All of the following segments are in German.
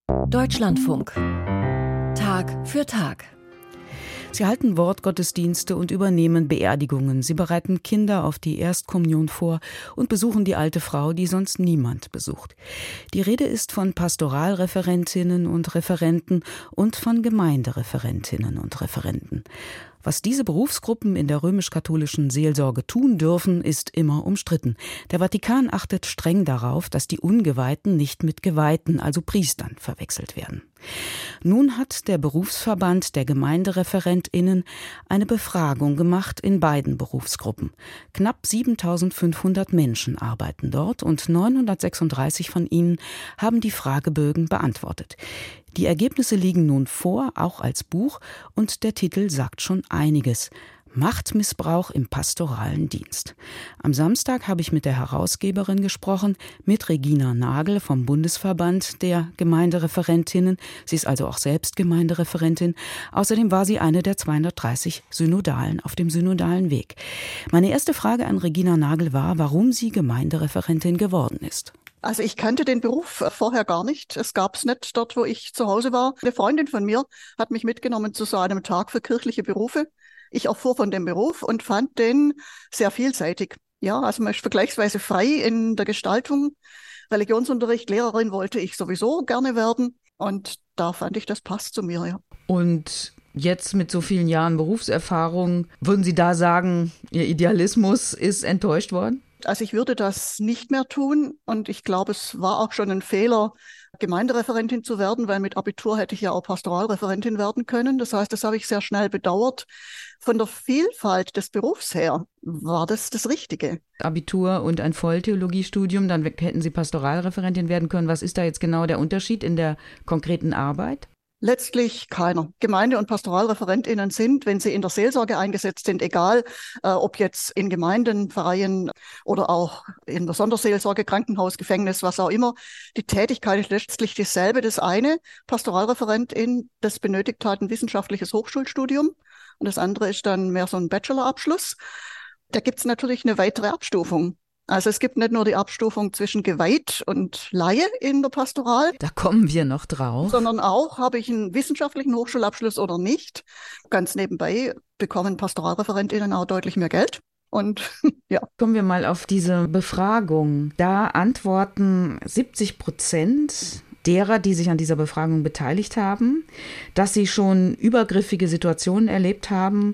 Deutschlandfunk. Tag für Tag. Sie halten Wortgottesdienste und übernehmen Beerdigungen. Sie bereiten Kinder auf die Erstkommunion vor und besuchen die alte Frau, die sonst niemand besucht. Die Rede ist von Pastoralreferentinnen und Referenten und von Gemeindereferentinnen und Referenten. Was diese Berufsgruppen in der römisch-katholischen Seelsorge tun dürfen, ist immer umstritten. Der Vatikan achtet streng darauf, dass die Ungeweihten nicht mit Geweihten, also Priestern, verwechselt werden. Nun hat der Berufsverband der GemeindereferentInnen eine Befragung gemacht in beiden Berufsgruppen. Knapp 7.500 Menschen arbeiten dort und 936 von ihnen haben die Fragebögen beantwortet. Die Ergebnisse liegen nun vor, auch als Buch, und der Titel sagt schon einiges. Machtmissbrauch im pastoralen Dienst. Am Samstag habe ich mit der Herausgeberin gesprochen, mit Regina Nagel vom Bundesverband der Gemeindereferentinnen. Sie ist also auch selbst Gemeindereferentin. Außerdem war sie eine der 230 Synodalen auf dem synodalen Weg. Meine erste Frage an Regina Nagel war, warum sie Gemeindereferentin geworden ist. Also ich kannte den Beruf vorher gar nicht. Es gab es nicht dort, wo ich zu Hause war. Eine Freundin von mir hat mich mitgenommen zu so einem Tag für kirchliche Berufe. Ich erfuhr von dem Beruf und fand den sehr vielseitig. Ja, also man ist vergleichsweise frei in der Gestaltung. Religionsunterricht, Lehrerin wollte ich sowieso gerne werden. Und da fand ich, das passt zu mir, ja. Und jetzt mit so vielen Jahren Berufserfahrung, würden Sie da sagen, Ihr Idealismus ist enttäuscht worden? Also ich würde das nicht mehr tun und ich glaube, es war auch schon ein Fehler, Gemeindereferentin zu werden, weil mit Abitur hätte ich ja auch Pastoralreferentin werden können. Das heißt, das habe ich sehr schnell bedauert. Von der Vielfalt des Berufs her war das das Richtige. Abitur und ein Volltheologiestudium, dann hätten Sie Pastoralreferentin werden können. Was ist da jetzt genau der Unterschied in der konkreten Arbeit? Letztlich keiner. Gemeinde- und PastoralreferentInnen sind, wenn sie in der Seelsorge eingesetzt sind, egal ob jetzt in Gemeinden, Vereinen oder auch in der Sonderseelsorge, Krankenhaus, Gefängnis, was auch immer, die Tätigkeit ist letztlich dieselbe. Das eine, Pastoralreferentin, das benötigt halt ein wissenschaftliches Hochschulstudium und das andere ist dann mehr so ein Bachelorabschluss. Da gibt es natürlich eine weitere Abstufung. Also es gibt nicht nur die Abstufung zwischen geweiht und Laie in der Pastoral. Da kommen wir noch drauf. Sondern auch, habe ich einen wissenschaftlichen Hochschulabschluss oder nicht. Ganz nebenbei bekommen PastoralreferentInnen auch deutlich mehr Geld. Und ja. Kommen wir mal auf diese Befragung. Da antworten 70% derer, die sich an dieser Befragung beteiligt haben, dass sie schon übergriffige Situationen erlebt haben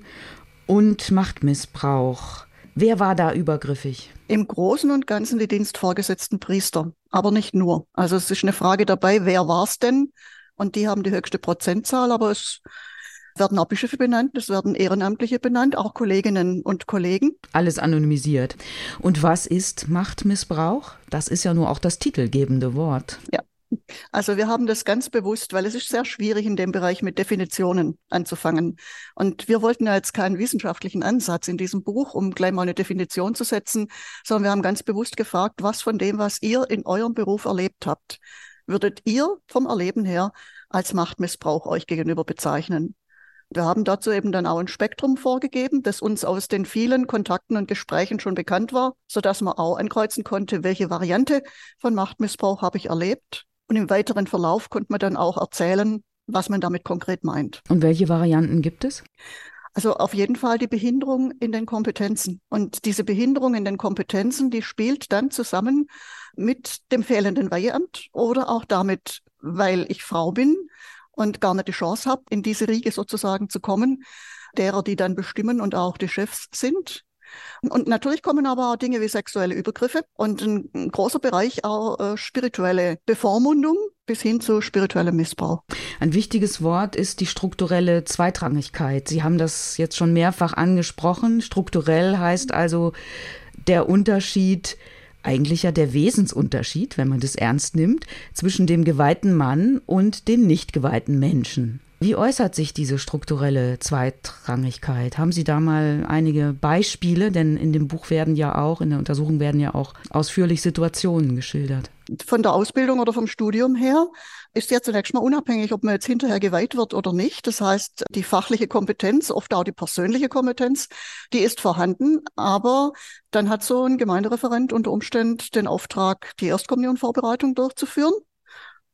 und Machtmissbrauch. Wer war da übergriffig? Im Großen und Ganzen die dienstvorgesetzten Priester, aber nicht nur. Also es ist eine Frage dabei, wer war es denn? Und die haben die höchste Prozentzahl, aber es werden auch Bischöfe benannt, es werden Ehrenamtliche benannt, auch Kolleginnen und Kollegen. Alles anonymisiert. Und was ist Machtmissbrauch? Das ist ja nur auch das titelgebende Wort. Ja. Also wir haben das ganz bewusst, weil es ist sehr schwierig in dem Bereich mit Definitionen anzufangen. Und wir wollten ja jetzt keinen wissenschaftlichen Ansatz in diesem Buch, um gleich mal eine Definition zu setzen, sondern wir haben ganz bewusst gefragt, was von dem, was ihr in eurem Beruf erlebt habt, würdet ihr vom Erleben her als Machtmissbrauch euch gegenüber bezeichnen? Wir haben dazu eben dann auch ein Spektrum vorgegeben, das uns aus den vielen Kontakten und Gesprächen schon bekannt war, sodass man auch ankreuzen konnte, welche Variante von Machtmissbrauch habe ich erlebt. Und im weiteren Verlauf konnte man dann auch erzählen, was man damit konkret meint. Und welche Varianten gibt es? Also auf jeden Fall die Behinderung in den Kompetenzen. Und diese Behinderung in den Kompetenzen, die spielt dann zusammen mit dem fehlenden Weiheamt oder auch damit, weil ich Frau bin und gar nicht die Chance habe, in diese Riege sozusagen zu kommen, derer, die dann bestimmen und auch die Chefs sind. Und natürlich kommen aber auch Dinge wie sexuelle Übergriffe und ein großer Bereich auch spirituelle Bevormundung bis hin zu spirituellem Missbrauch. Ein wichtiges Wort ist die strukturelle Zweitrangigkeit. Sie haben das jetzt schon mehrfach angesprochen. Strukturell heißt also der Unterschied, eigentlich ja der Wesensunterschied, wenn man das ernst nimmt, zwischen dem geweihten Mann und den nicht geweihten Menschen. Wie äußert sich diese strukturelle Zweitrangigkeit? Haben Sie da mal einige Beispiele? Denn in dem Buch werden ja auch, in der Untersuchung werden ja auch ausführlich Situationen geschildert. Von der Ausbildung oder vom Studium her ist ja zunächst mal unabhängig, ob man jetzt hinterher geweiht wird oder nicht. Das heißt, die fachliche Kompetenz, oft auch die persönliche Kompetenz, die ist vorhanden. Aber dann hat so ein Gemeindereferent unter Umständen den Auftrag, die Erstkommunionvorbereitung durchzuführen.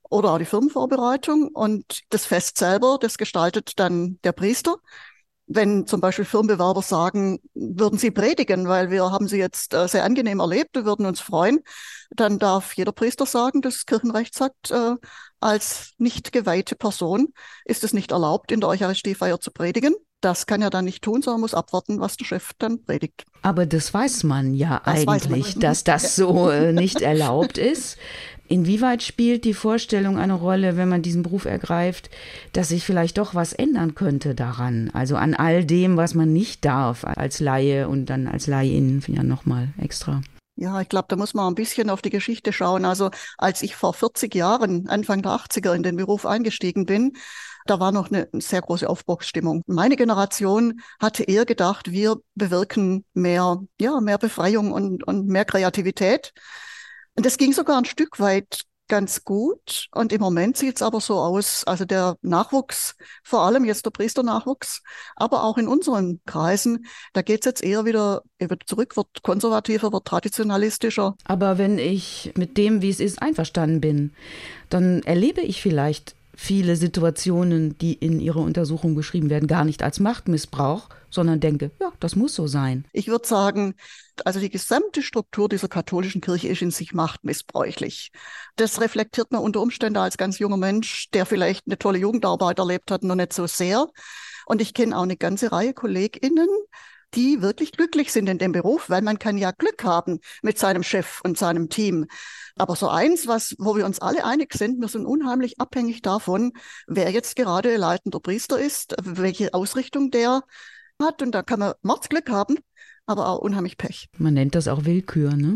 oder auch die Firmenvorbereitung. Und das Fest selber, das gestaltet dann der Priester. Wenn zum Beispiel Firmenbewerber sagen, würden Sie predigen, weil wir haben Sie jetzt sehr angenehm erlebt, wir würden uns freuen, dann darf jeder Priester sagen, das Kirchenrecht sagt, als nicht geweihte Person ist es nicht erlaubt, in der Eucharistiefeier zu predigen. Das kann er dann nicht tun, sondern muss abwarten, was der Chef dann predigt. Aber das weiß man ja Das weiß eigentlich, man. dass das so nicht erlaubt ist. Inwieweit spielt die Vorstellung eine Rolle, wenn man diesen Beruf ergreift, dass sich vielleicht doch was ändern könnte daran? Also an all dem, was man nicht darf als Laie und dann als Laiin ja nochmal extra. Ja, ich glaube, da muss man ein bisschen auf die Geschichte schauen. Also als ich vor 40 Jahren, Anfang der 80er, in den Beruf eingestiegen bin, da war noch eine sehr große Aufbruchsstimmung. Meine Generation hatte eher gedacht, wir bewirken mehr Befreiung und mehr Kreativität. Und das ging sogar ein Stück weit ganz gut. Und im Moment sieht es aber so aus, also der Nachwuchs, vor allem jetzt der Priesternachwuchs, aber auch in unseren Kreisen, da geht es jetzt eher wieder zurück, wird konservativer, wird traditionalistischer. Aber wenn ich mit dem, wie es ist, einverstanden bin, dann erlebe ich vielleicht viele Situationen, die in Ihrer Untersuchung beschrieben werden, gar nicht als Machtmissbrauch, sondern denke, ja, das muss so sein. Ich würde sagen, also die gesamte Struktur dieser katholischen Kirche ist in sich machtmissbräuchlich. Das reflektiert man unter Umständen als ganz junger Mensch, der vielleicht eine tolle Jugendarbeit erlebt hat, noch nicht so sehr. Und ich kenne auch eine ganze Reihe KollegInnen, die wirklich glücklich sind in dem Beruf, weil man kann ja Glück haben mit seinem Chef und seinem Team. Aber so eins, wo wir uns alle einig sind, wir sind unheimlich abhängig davon, wer jetzt gerade leitender Priester ist, welche Ausrichtung der hat. Und da kann man Mordsglück haben, aber auch unheimlich Pech. Man nennt das auch Willkür, ne?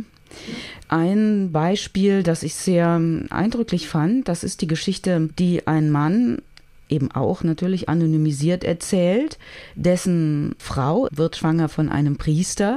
Ein Beispiel, das ich sehr eindrücklich fand, das ist die Geschichte, die ein Mann eben auch natürlich anonymisiert erzählt. Dessen Frau wird schwanger von einem Priester.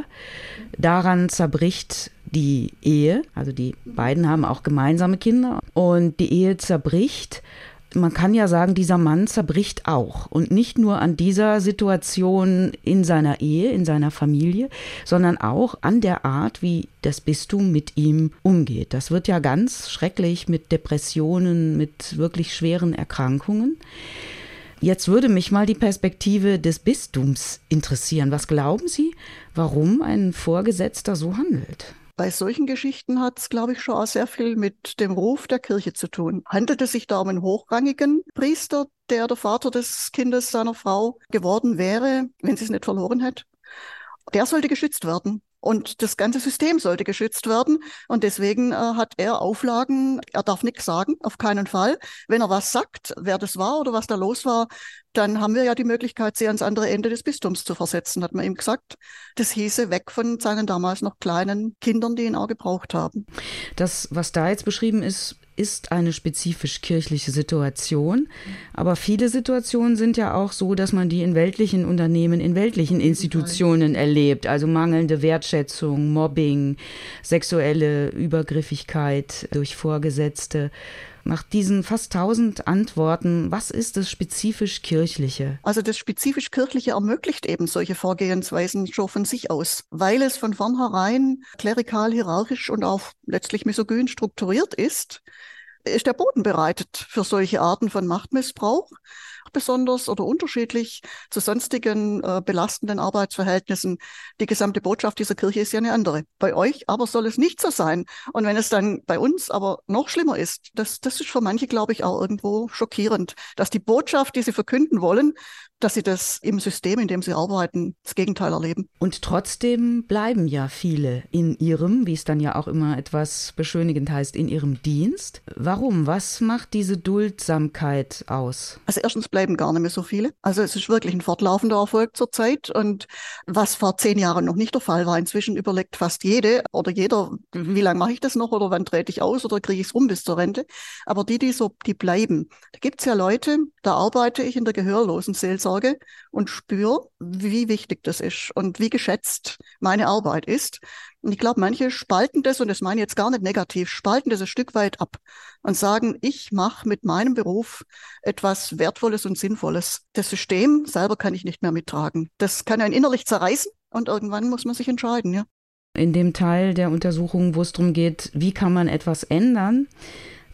Daran zerbricht die Ehe. Also die beiden haben auch gemeinsame Kinder. Und die Ehe zerbricht. Man kann ja sagen, dieser Mann zerbricht auch. Und nicht nur an dieser Situation in seiner Ehe, in seiner Familie, sondern auch an der Art, wie das Bistum mit ihm umgeht. Das wird ja ganz schrecklich mit Depressionen, mit wirklich schweren Erkrankungen. Jetzt würde mich mal die Perspektive des Bistums interessieren. Was glauben Sie, warum ein Vorgesetzter so handelt? Bei solchen Geschichten hat es, glaube ich, schon auch sehr viel mit dem Ruf der Kirche zu tun. Handelt es sich da um einen hochrangigen Priester, der Vater des Kindes seiner Frau geworden wäre, wenn sie es nicht verloren hätte? Der sollte geschützt werden. Und das ganze System sollte geschützt werden. Und deswegen hat er Auflagen, er darf nichts sagen, auf keinen Fall. Wenn er was sagt, wer das war oder was da los war, dann haben wir ja die Möglichkeit, sie ans andere Ende des Bistums zu versetzen, hat man ihm gesagt. Das hieße weg von seinen damals noch kleinen Kindern, die ihn auch gebraucht haben. Das, was da jetzt beschrieben ist, ist eine spezifisch kirchliche Situation. Aber viele Situationen sind ja auch so, dass man die in weltlichen Unternehmen, in weltlichen Institutionen erlebt. Also mangelnde Wertschätzung, Mobbing, sexuelle Übergriffigkeit durch Vorgesetzte. Nach diesen fast 1000 Antworten, was ist das spezifisch Kirchliche? Also das spezifisch Kirchliche ermöglicht eben solche Vorgehensweisen schon von sich aus, weil es von vornherein klerikal, hierarchisch und auch letztlich misogyn strukturiert ist der Boden bereitet für solche Arten von Machtmissbrauch, besonders oder unterschiedlich zu sonstigen belastenden Arbeitsverhältnissen. Die gesamte Botschaft dieser Kirche ist ja eine andere. Bei euch aber soll es nicht so sein. Und wenn es dann bei uns aber noch schlimmer ist, das ist für manche, glaube ich, auch irgendwo schockierend, dass die Botschaft, die sie verkünden wollen, dass sie das im System, in dem sie arbeiten, das Gegenteil erleben. Und trotzdem bleiben ja viele in ihrem, wie es dann ja auch immer etwas beschönigend heißt, in ihrem Dienst. Warum? Was macht diese Duldsamkeit aus? Also erstens bleiben gar nicht mehr so viele. Also es ist wirklich ein fortlaufender Erfolg zurzeit. Und was vor 10 Jahren noch nicht der Fall war, inzwischen überlegt fast jede oder jeder, wie lange mache ich das noch oder wann trete ich aus oder kriege ich es rum bis zur Rente. Aber die bleiben. Da gibt es ja Leute, da arbeite ich in der gehörlosen Seelsorge und spüre, wie wichtig das ist und wie geschätzt meine Arbeit ist. Und ich glaube, manche spalten das, und das meine ich jetzt gar nicht negativ, spalten das ein Stück weit ab und sagen, ich mache mit meinem Beruf etwas Wertvolles und Sinnvolles. Das System selber kann ich nicht mehr mittragen. Das kann einen innerlich zerreißen und irgendwann muss man sich entscheiden, ja. In dem Teil der Untersuchung, wo es darum geht, wie kann man etwas ändern,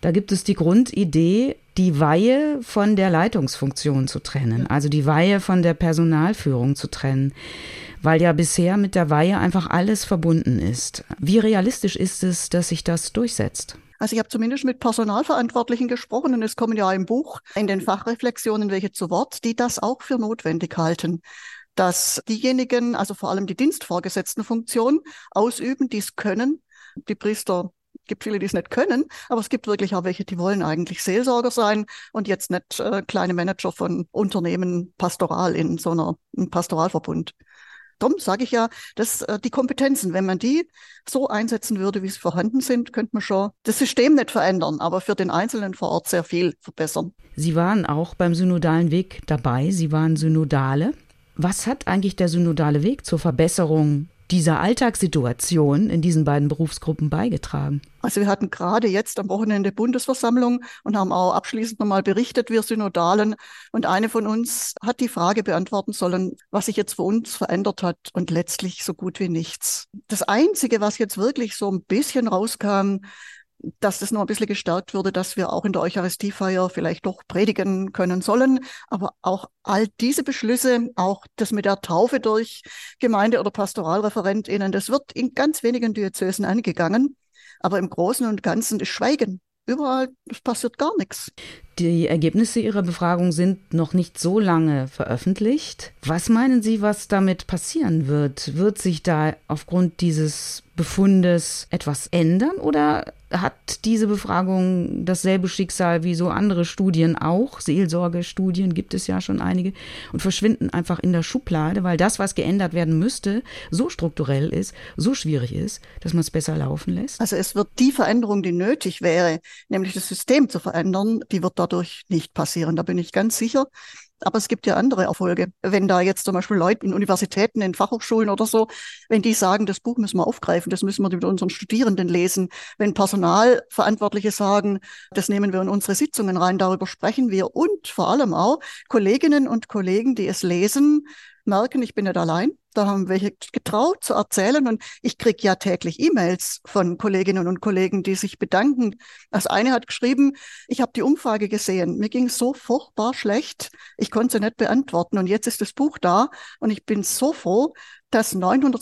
Da gibt es die Grundidee, die Weihe von der Leitungsfunktion zu trennen, also die Weihe von der Personalführung zu trennen, weil ja bisher mit der Weihe einfach alles verbunden ist. Wie realistisch ist es, dass sich das durchsetzt? Also ich habe zumindest mit Personalverantwortlichen gesprochen und es kommen ja im Buch in den Fachreflexionen welche zu Wort, die das auch für notwendig halten, dass diejenigen, also vor allem die Dienstvorgesetztenfunktion, ausüben, die es können. Die Priester, gibt viele, die es nicht können, aber es gibt wirklich auch welche, die wollen eigentlich Seelsorger sein und jetzt nicht kleine Manager von Unternehmen pastoral in so einem Pastoralverbund. Darum sage ich ja, dass die Kompetenzen, wenn man die so einsetzen würde, wie sie vorhanden sind, könnte man schon das System nicht verändern, aber für den Einzelnen vor Ort sehr viel verbessern. Sie waren auch beim synodalen Weg dabei, Sie waren Synodale. Was hat eigentlich der synodale Weg zur Verbesserung dieser Alltagssituation in diesen beiden Berufsgruppen beigetragen? Also wir hatten gerade jetzt am Wochenende Bundesversammlung und haben auch abschließend nochmal berichtet, wir Synodalen. Und eine von uns hat die Frage beantworten sollen, was sich jetzt für uns verändert hat und letztlich so gut wie nichts. Das Einzige, was jetzt wirklich so ein bisschen rauskam, dass das noch ein bisschen gestärkt wurde, dass wir auch in der Eucharistiefeier vielleicht doch predigen können sollen. Aber auch all diese Beschlüsse, auch das mit der Taufe durch Gemeinde- oder PastoralreferentInnen, das wird in ganz wenigen Diözesen angegangen. Aber im Großen und Ganzen ist Schweigen. Überall, es passiert gar nichts. Die Ergebnisse Ihrer Befragung sind noch nicht so lange veröffentlicht. Was meinen Sie, was damit passieren wird? Wird sich da aufgrund dieses Befundes etwas ändern oder hat diese Befragung dasselbe Schicksal wie so andere Studien auch? Seelsorgestudien gibt es ja schon einige und verschwinden einfach in der Schublade, weil das, was geändert werden müsste, so strukturell ist, so schwierig ist, dass man es besser laufen lässt? Also es wird die Veränderung, die nötig wäre, nämlich das System zu verändern, die wird dadurch nicht passieren. Da bin ich ganz sicher. Aber es gibt ja andere Erfolge. Wenn da jetzt zum Beispiel Leute in Universitäten, in Fachhochschulen oder so, wenn die sagen, das Buch müssen wir aufgreifen, das müssen wir mit unseren Studierenden lesen. Wenn Personalverantwortliche sagen, das nehmen wir in unsere Sitzungen rein, darüber sprechen wir. Und vor allem auch Kolleginnen und Kollegen, die es lesen, merken, ich bin nicht allein. Da haben wir getraut zu erzählen und ich kriege ja täglich E-Mails von Kolleginnen und Kollegen, die sich bedanken. Also eine hat geschrieben, ich habe die Umfrage gesehen, mir ging es so furchtbar schlecht, ich konnte sie nicht beantworten und jetzt ist das Buch da und ich bin so froh, dass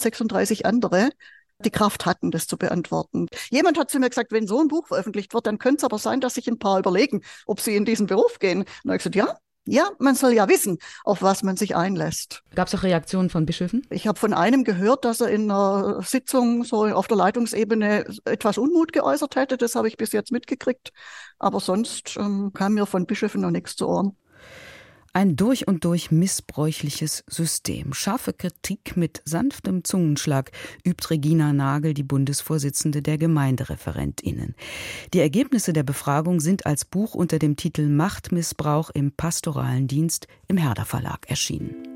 936 andere die Kraft hatten, das zu beantworten. Jemand hat zu mir gesagt, wenn so ein Buch veröffentlicht wird, dann könnte es aber sein, dass sich ein paar überlegen, ob sie in diesen Beruf gehen. Und dann habe ich gesagt, ja, man soll ja wissen, auf was man sich einlässt. Gab es auch Reaktionen von Bischöfen? Ich habe von einem gehört, dass er in einer Sitzung so auf der Leitungsebene etwas Unmut geäußert hätte. Das habe ich bis jetzt mitgekriegt. Aber sonst kam mir von Bischöfen noch nichts zu Ohren. Ein durch und durch missbräuchliches System. Scharfe Kritik mit sanftem Zungenschlag übt Regina Nagel, die Bundesvorsitzende der GemeindereferentInnen. Die Ergebnisse der Befragung sind als Buch unter dem Titel Machtmissbrauch im pastoralen Dienst im Herder Verlag erschienen.